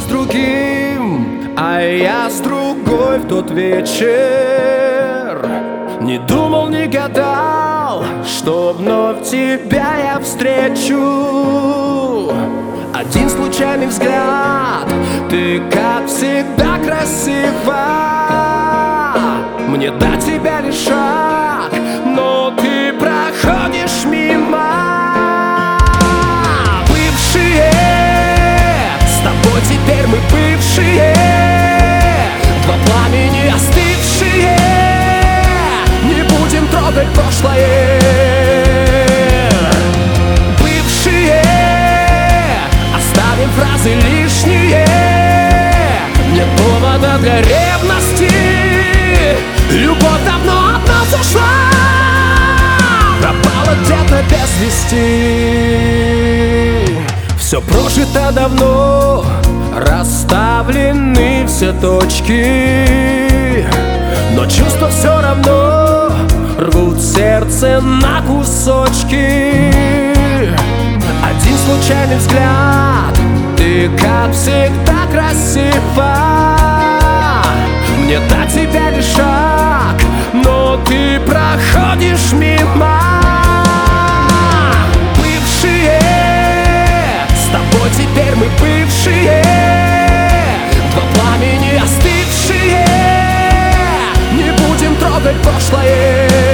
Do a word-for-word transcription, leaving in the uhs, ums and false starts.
другим, а я с другой в тот вечер. Не думал, не гадал, что вновь тебя я встречу. Один случайный взгляд, ты как всегда красива. Мне до тебя лишь шаг, но ты проходишь мимо. Бывшие, с тобой теперь мы бывшие, два пламени остывшие. Не будем трогать прошлое. Бывшие, оставим фразы лишние. Нет повода для ревности. Любовь давно от нас ушла, пропала где-то без вести. Все прожито давно, расставлены все точки, но чувства все равно рвут сердце на кусочки. Один случайный взгляд, ты как всегда красива. Мне до тебя лишь шаг, но ты проходишь мимо. Бывшие, с тобой теперь мы бывшие, два пламени остывшие. Не будем трогать прошлое.